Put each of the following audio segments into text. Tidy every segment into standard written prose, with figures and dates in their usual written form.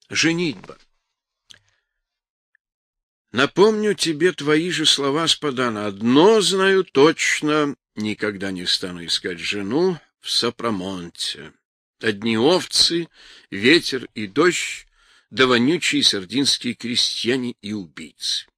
Женитьба. Напомню тебе твои же слова, Спадана. Одно знаю точно: никогда не стану искать жену в Сопромонте. Одни овцы, ветер и дождь, да вонючие сардинские крестьяне и убийцы.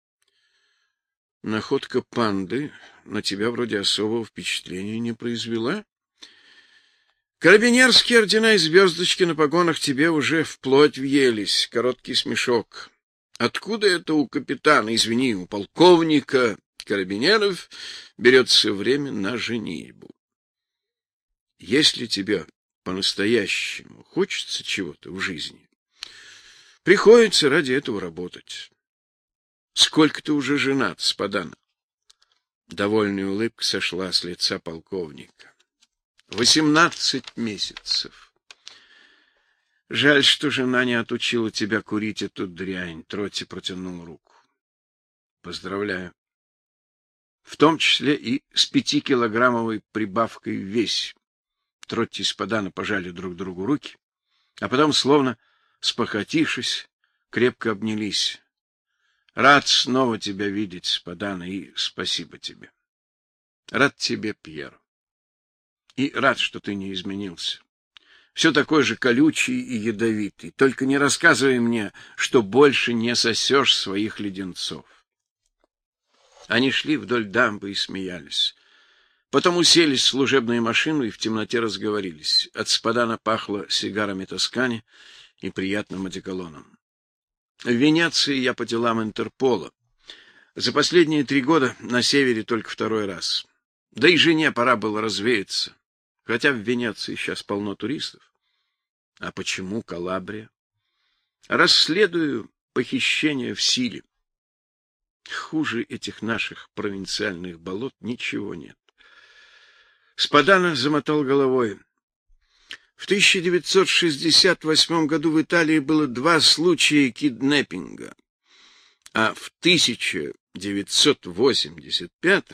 Находка панды на тебя вроде особого впечатления не произвела? Карабинерские ордена и звездочки на погонах тебе уже вплоть въелись. Короткий смешок. Откуда это у капитана, извини, у полковника карабинеров берется время на женитьбу? Если тебе по-настоящему хочется чего-то в жизни, приходится ради этого работать. Сколько ты уже женат, Спадана? Довольная улыбка сошла с лица полковника. 18 месяцев. Жаль, что жена не отучила тебя курить эту дрянь. Тротти протянул руку. Поздравляю. В том числе и с 5-килограммовой прибавкой в весе. Тротти и Спадана пожали друг другу руки, а потом, словно спохватившись, крепко обнялись. Рад снова тебя видеть, Спадана, и спасибо тебе. Рад тебе, Пьеро. И рад, что ты не изменился. Все такой же колючий и ядовитый. Только не рассказывай мне, что больше не сосешь своих леденцов. Они шли вдоль дамбы и смеялись. Потом уселись в служебную машину и в темноте разговорились. От Спадана пахло сигарами Тоскани и приятным одеколоном. В Венеции я по делам Интерпола. За последние 3 года на севере только 2-й раз. Да и жене пора было развеяться. Хотя в Венеции сейчас полно туристов. А почему Калабрия? Расследую похищение в Силе. Хуже этих наших провинциальных болот ничего нет. Спадана замотал головой. В 1968 году в Италии было 2 случая киднеппинга, а в 1985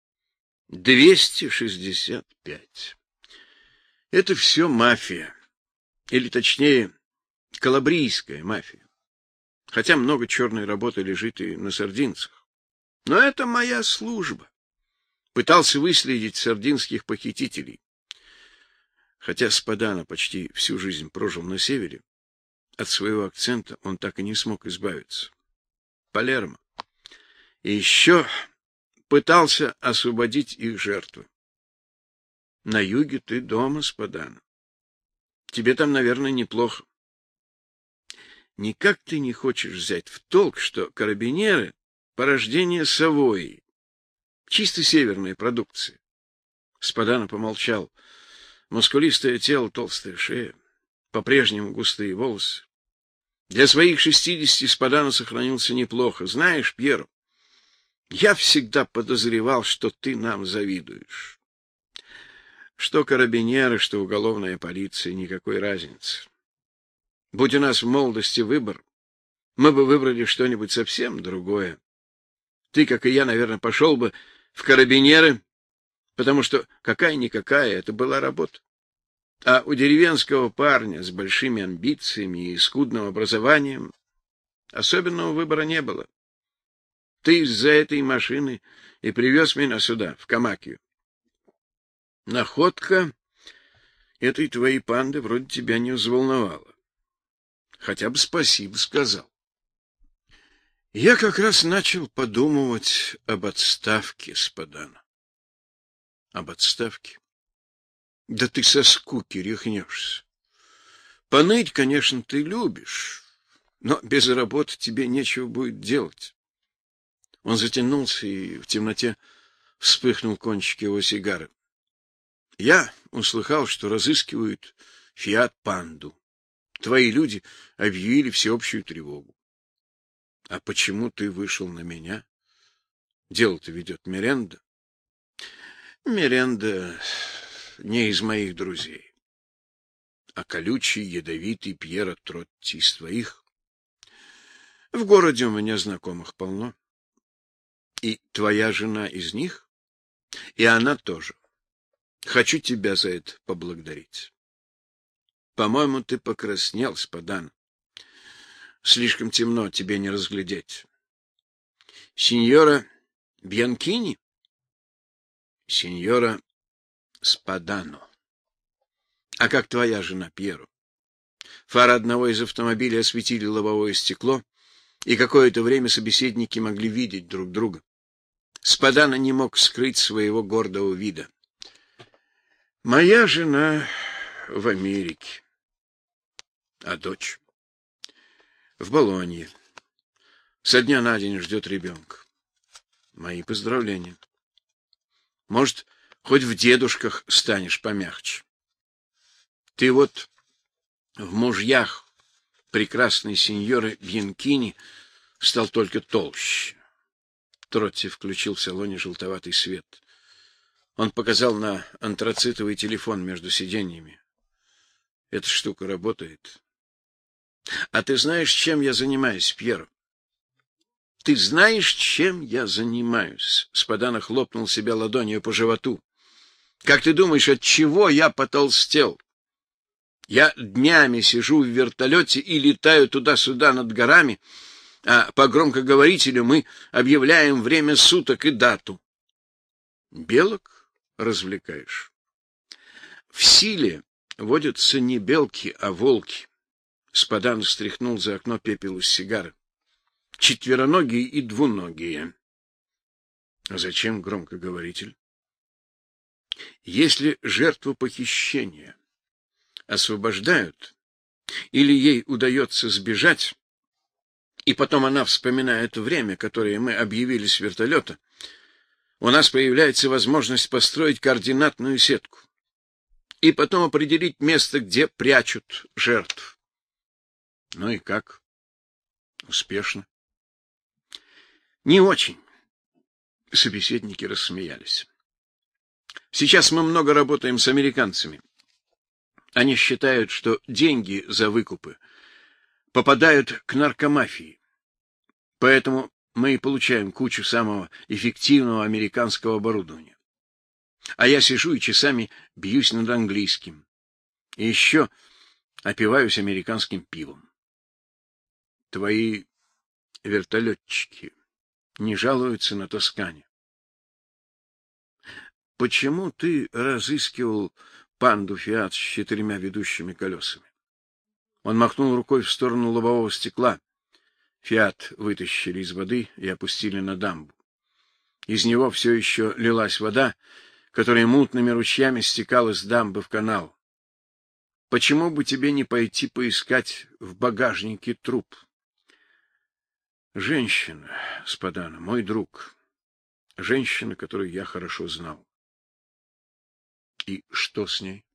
265. Это все мафия, или точнее, калабрийская мафия. Хотя много черной работы лежит и на сардинцах. Но это моя служба. Пытался выследить сардинских похитителей. Хотя Спадана почти всю жизнь прожил на севере, от своего акцента он так и не смог избавиться. Палермо. И еще пытался освободить их жертву. На юге ты дома, Спадана. Тебе там, наверное, неплохо. Никак ты не хочешь взять в толк, что карабинеры — порождение Савойи. Чисто северная продукция. Спадана помолчал. Мускулистое тело, толстая шея, по-прежнему густые волосы. Для своих 60 Спадана сохранился неплохо. Знаешь, Пьеро, я всегда подозревал, что ты нам завидуешь. Что карабинеры, что уголовная полиция, никакой разницы. Будь у нас в молодости выбор, мы бы выбрали что-нибудь совсем другое. Ты, как и я, наверное, пошел бы в карабинеры, потому что какая-никакая это была работа. А у деревенского парня с большими амбициями и скудным образованием особенного выбора не было. Ты из-за этой машины и привез меня сюда, в Камакию. Находка этой твоей панды вроде тебя не взволновала. Хотя бы спасибо сказал. Я как раз начал подумывать об отставке, Спадана. Об отставке? Да ты со скуки рехнешься. Поныть, конечно, ты любишь, но без работы тебе нечего будет делать. Он затянулся, и в темноте вспыхнул кончик его сигары. Я услыхал, что разыскивают Фиат-панду. Твои люди объявили всеобщую тревогу. А почему ты вышел на меня? Дело-то ведет Меренда. Меренда не из моих друзей. А колючий, ядовитый Пьеро Тротти из твоих? В городе у меня знакомых полно. И твоя жена из них? И она тоже. Хочу тебя за это поблагодарить. По-моему, ты покраснел, Спадана. Слишком темно, тебе не разглядеть. Синьора Бьянкини? Синьора Спадано. А как твоя жена, Пьеро? Фары одного из автомобилей осветили лобовое стекло, и какое-то время собеседники могли видеть друг друга. Спадано не мог скрыть своего гордого вида. Моя жена в Америке. А дочь? В Болонье. Со дня на день ждет ребенка. Мои поздравления. Может, хоть в дедушках станешь помягче. Ты вот в мужьях прекрасной сеньоры Бьянкини стал только толще. Тротти включил в салоне желтоватый свет. Он показал на антрацитовый телефон между сиденьями. Эта штука работает. А ты знаешь, чем я занимаюсь, Пьеро? Ты знаешь, чем я занимаюсь? Спадано хлопнул себя ладонью по животу. Как ты думаешь, от чего я потолстел? Я днями сижу в вертолете и летаю туда-сюда над горами, а по громкоговорителю мы объявляем время суток и дату. Белок развлекаешь? В Силе водятся не белки, а волки. Спадано стряхнул за окно пепел из сигары. Четвероногие и двуногие. А зачем громкоговоритель? Если жертву похищения освобождают, или ей удается сбежать, и потом она вспоминает время, которое мы объявили с вертолета, у нас появляется возможность построить координатную сетку и потом определить место, где прячут жертв. Ну и как? Успешно? Не очень. Собеседники рассмеялись. Сейчас мы много работаем с американцами. Они считают, что деньги за выкупы попадают к наркомафии. Поэтому мы и получаем кучу самого эффективного американского оборудования. А я сижу и часами бьюсь над английским. И еще опиваюсь американским пивом. Твои вертолетчики не жалуются на Тоскане. Почему ты разыскивал панду Фиат с 4 ведущими колесами? Он махнул рукой в сторону лобового стекла. Фиат вытащили из воды и опустили на дамбу. Из него все еще лилась вода, которая мутными ручьями стекала с дамбы в канал. Почему бы тебе не пойти поискать в багажнике труп? Женщина, Спадано, мой друг. Женщина, которую я хорошо знал. И что с ней?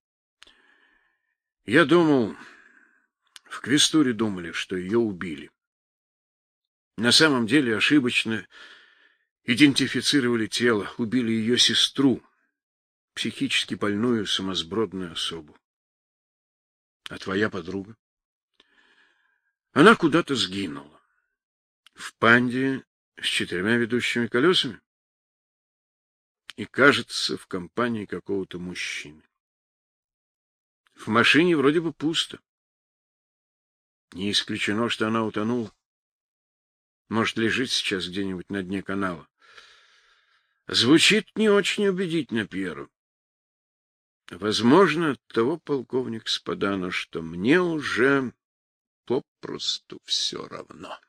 Я думал, в Квестуре думали, что ее убили. На самом деле ошибочно идентифицировали тело, убили ее сестру, психически больную, сумасбродную особу. А твоя подруга? Она куда-то сгинула. В панде с 4 ведущими колесами? И, кажется, в компании какого-то мужчины. В машине вроде бы пусто. Не исключено, что она утонула. Может, лежит сейчас где-нибудь на дне канала. Звучит не очень убедительно, Пьеро. Возможно, от того, полковник Спадано, что мне уже попросту все равно.